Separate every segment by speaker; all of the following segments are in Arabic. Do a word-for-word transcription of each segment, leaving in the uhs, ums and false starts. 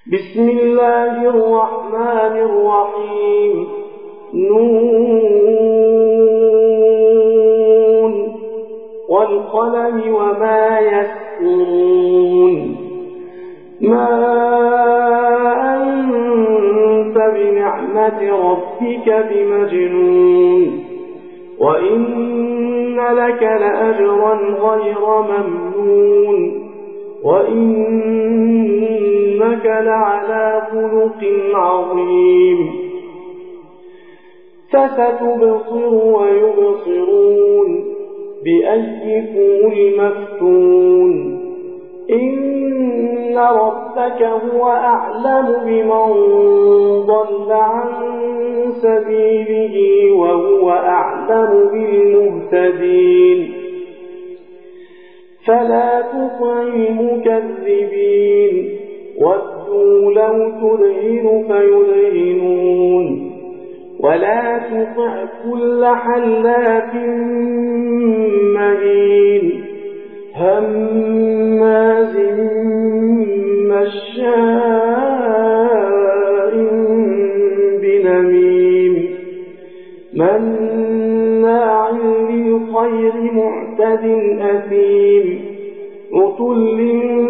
Speaker 1: بسم الله الرحمن الرحيم. نون والقلم وما يسطرون. ما أنت بنعمة ربك بمجنون، وإن لك لأجرا غير ممنون، وإنك لعلى خلق عظيم. فستبصر ويبصرون بأيكم المفتون. إن ربك هو أعلم بمن ضل عن سبيله وهو أعلم بالمهتدين. فلا تطع المكذبين، ودوا لو تدهن فيدهنون، ولا تطع كل حلاف مهين هماز مشاء بنميم مناع للخير معتد أثيم عتل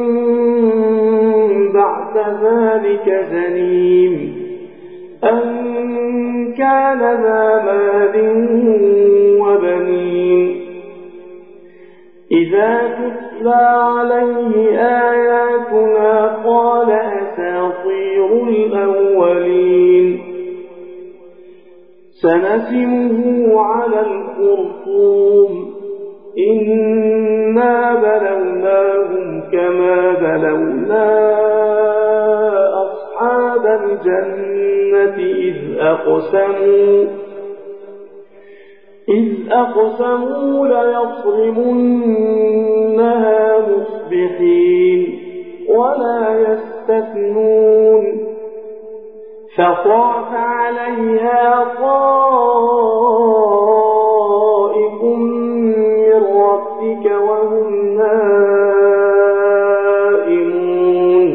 Speaker 1: بعد ذلك زنيم أن كان ذا مال وبنين. إذا تتلى عليه آياتنا قال أساطير الأولين. سنسمه على الخرطوم. إنا بلوناهم كما بلونا أصحاب الجنة إذ أقسموا إذ أقسموا ليصرمنها مصبحين ولا يستثنون. فطاف عليها طائف من ربك وهم نائمون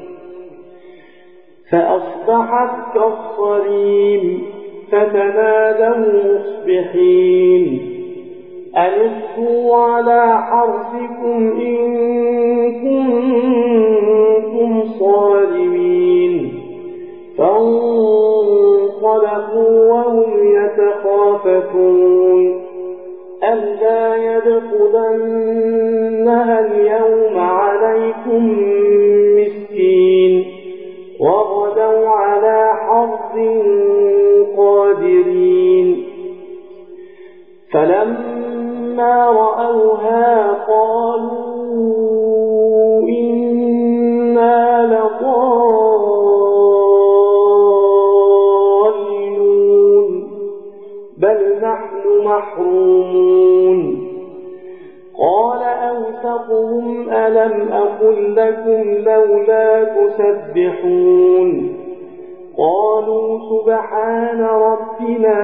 Speaker 1: فأصبحت كالصريم. فتنادوا مصبحين أن اغدوا على حرثكم إن كنتم صارمين. فانطلقوا وهم يتخافتون ألا يدخلنها اليوم عليكم مسكين. وغدوا على حرث قادرين. فلما رأوها قالوا إنا لضالون بل نحن محرومون. قال أوسطهم ألم أقل لكم لولا تسبحون. قالوا سبحان ربنا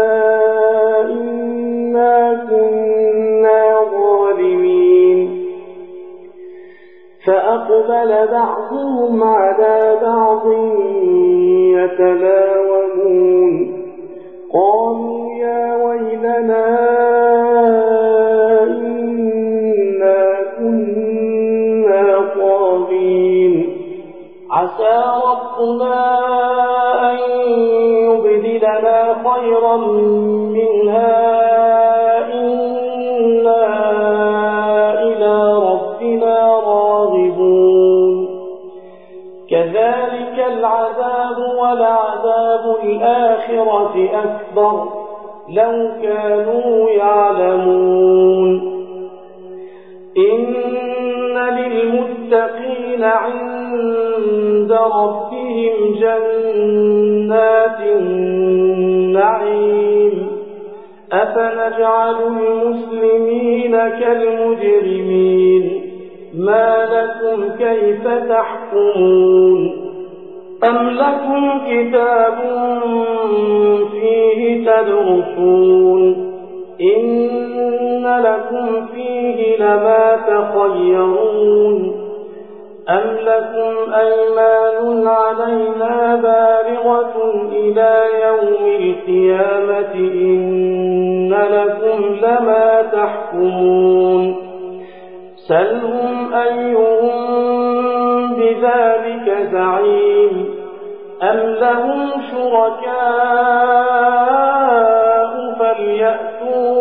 Speaker 1: إنا كنا ظالمين. فأقبل بعضهم على بعض يتلاومون. قالوا يا ويلنا إنا كنا طاغين. عسى ربنا أن يبدلنا خيرا منها إنا إلى ربنا راغبون. كذلك العذاب ولعذاب الآخرة أكبر لو كانوا يعلمون. إن للمتقين عند ربهم جنات النعيم. أفنجعل المسلمين كالمجرمين ما لكم كيف تحكمون. أم لكم كتاب فيه تدرسون إن لكم فيه لما تخيرون أم لكم أيمان علينا بالغة إلى يوم القيامة إن لكم لما تحكمون سلهم أيهم بذلك زعيم أم لهم شركاء فليأتوا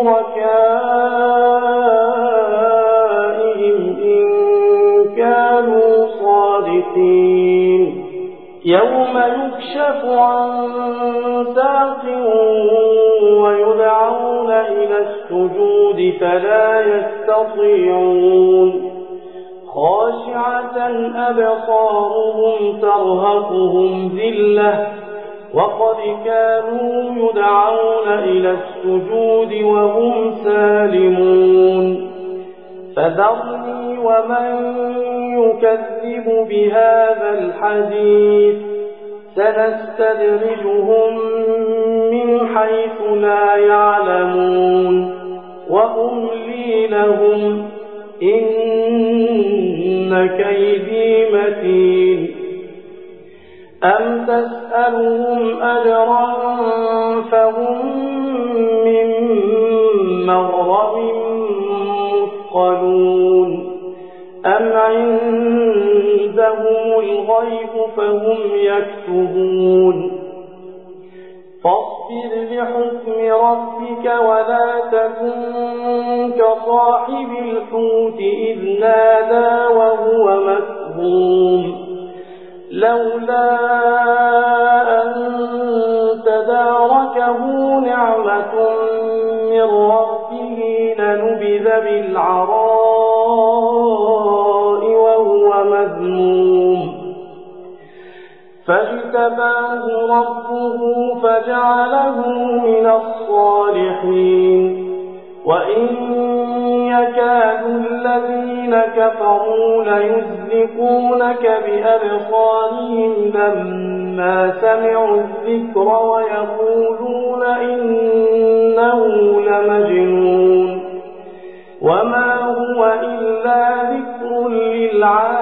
Speaker 1: بشركائهم إن كانوا صادقين يوم يكشف عن ساق ويدعون إلى السجود فلا يستطيعون خاشعة أبصارهم ترهقهم ذلة وقد كانوا يدعون إلى السجود وهم سالمون فذرني ومن يكذب بهذا الحديث سنستدرجهم من حيث لا يعلمون وأملي لهم إن كيدي متين أم تسألهم أجرا فهم من مغرم مثقلون أم عندهم الغيب فهم يكتبون فاصبر لحكم ربك ولا تكن كصاحب الحوت إذ نادى وهو مكظوم لولا أن تداركه نعمة من ربه لنبذ بالعراء وهو مذموم فاجتباه ربه فجعله من الصالحين وإن يكاد الذين كفروا ليزلقونك بأبصارهم لما سمعوا الذكر ويقولون إنه لمجنون وما هو إلا ذكر للعالمين